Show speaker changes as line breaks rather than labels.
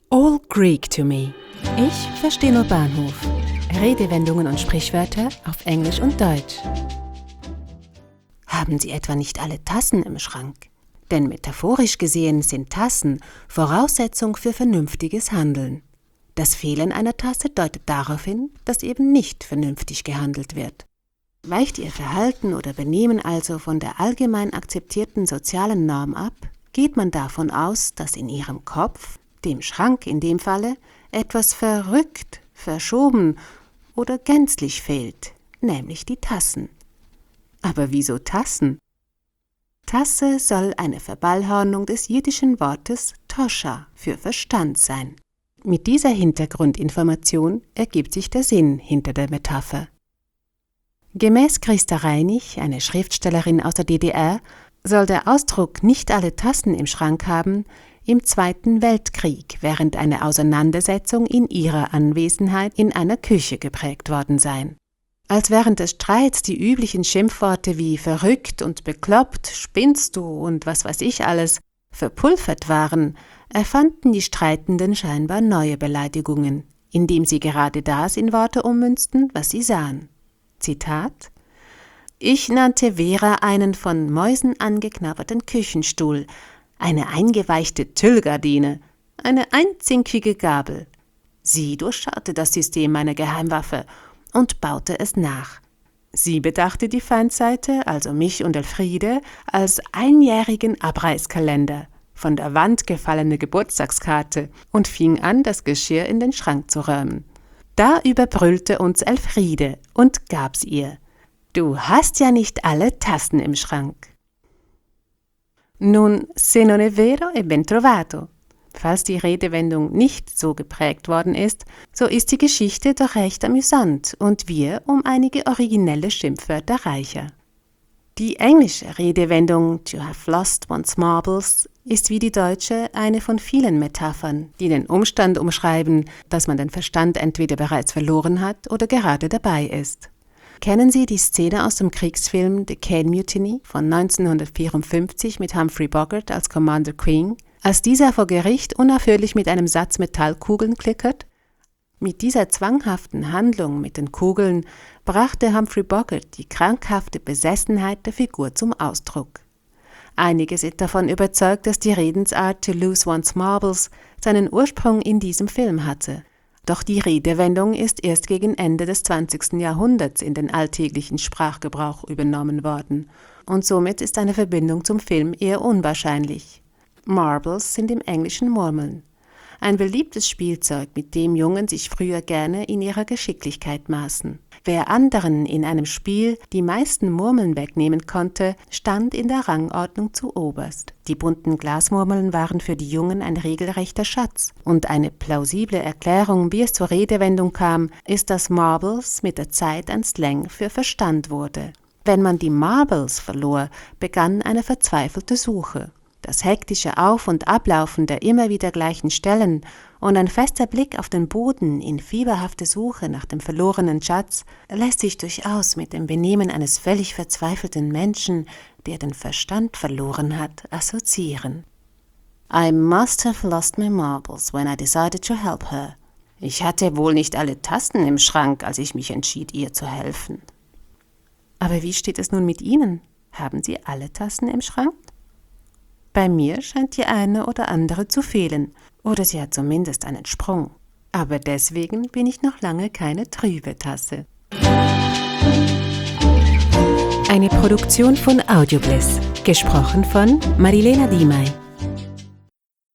All Greek to me. Ich verstehe nur Bahnhof. Redewendungen und Sprichwörter auf Englisch und Deutsch. Haben Sie etwa nicht alle Tassen im Schrank? Denn metaphorisch gesehen sind Tassen Voraussetzung für vernünftiges Handeln. Das Fehlen einer Tasse deutet darauf hin, dass eben nicht vernünftig gehandelt wird. Weicht Ihr Verhalten oder Benehmen also von der allgemein akzeptierten sozialen Norm ab, geht man davon aus, dass in Ihrem Kopf, dem Schrank in dem Falle, etwas verrückt, verschoben oder gänzlich fehlt, nämlich die Tassen. Aber wieso Tassen? Tasse soll eine Verballhornung des jiddischen Wortes Toscha für Verstand sein. Mit dieser Hintergrundinformation ergibt sich der Sinn hinter der Metapher. Gemäß Christa Reinig, eine Schriftstellerin aus der DDR, soll der Ausdruck nicht alle Tassen im Schrank haben im Zweiten Weltkrieg während einer Auseinandersetzung in ihrer Anwesenheit in einer Küche geprägt worden sein. Als während des Streits die üblichen Schimpfworte wie verrückt und bekloppt, spinnst du und was weiß ich alles verpulvert waren, erfanden die Streitenden scheinbar neue Beleidigungen, indem sie gerade das in Worte ummünzten, was sie sahen. Zitat: Ich nannte Vera einen von Mäusen angeknabberten Küchenstuhl, eine eingeweichte Tüllgardine, eine einzinkige Gabel. Sie durchschaute das System meiner Geheimwaffe und baute es nach. Sie bedachte die Feindseite, also mich und Elfriede, als einjährigen Abreißkalender, von der Wand gefallene Geburtstagskarte und fing an, das Geschirr in den Schrank zu räumen. Da überbrüllte uns Elfriede und gab's ihr: Du hast ja nicht alle Tassen im Schrank. Nun, se non è vero, è ben trovato. Falls die Redewendung nicht so geprägt worden ist, so ist die Geschichte doch recht amüsant und wir um einige originelle Schimpfwörter reicher. Die englische Redewendung to have lost one's marbles ist wie die deutsche eine von vielen Metaphern, die den Umstand umschreiben, dass man den Verstand entweder bereits verloren hat oder gerade dabei ist. Kennen Sie die Szene aus dem Kriegsfilm The Caine Mutiny von 1954 mit Humphrey Bogart als Commander King, als dieser vor Gericht unaufhörlich mit einem Satz Metallkugeln klickert? Mit dieser zwanghaften Handlung mit den Kugeln brachte Humphrey Bogart die krankhafte Besessenheit der Figur zum Ausdruck. Einige sind davon überzeugt, dass die Redensart to lose one's marbles seinen Ursprung in diesem Film hatte. Doch die Redewendung ist erst gegen Ende des 20. Jahrhunderts in den alltäglichen Sprachgebrauch übernommen worden und somit ist eine Verbindung zum Film eher unwahrscheinlich. Marbles sind im Englischen Murmeln. Ein beliebtes Spielzeug, mit dem Jungen sich früher gerne in ihrer Geschicklichkeit maßen. Wer anderen in einem Spiel die meisten Murmeln wegnehmen konnte, stand in der Rangordnung zu oberst. Die bunten Glasmurmeln waren für die Jungen ein regelrechter Schatz. Und eine plausible Erklärung, wie es zur Redewendung kam, ist, dass Marbles mit der Zeit ein Slang für Verstand wurde. Wenn man die Marbles verlor, begann eine verzweifelte Suche. Das hektische Auf- und Ablaufen der immer wieder gleichen Stellen und ein fester Blick auf den Boden in fieberhafte Suche nach dem verlorenen Schatz lässt sich durchaus mit dem Benehmen eines völlig verzweifelten Menschen, der den Verstand verloren hat, assoziieren. I must have lost my marbles when I decided to help her. Ich hatte wohl nicht alle Tassen im Schrank, als ich mich entschied, ihr zu helfen. Aber wie steht es nun mit Ihnen? Haben Sie alle Tassen im Schrank? Bei mir scheint die eine oder andere zu fehlen, oder sie hat zumindest einen Sprung. Aber deswegen bin ich noch lange keine trübe Tasse. Eine Produktion von Audiobliss, gesprochen von Marilena Diemey.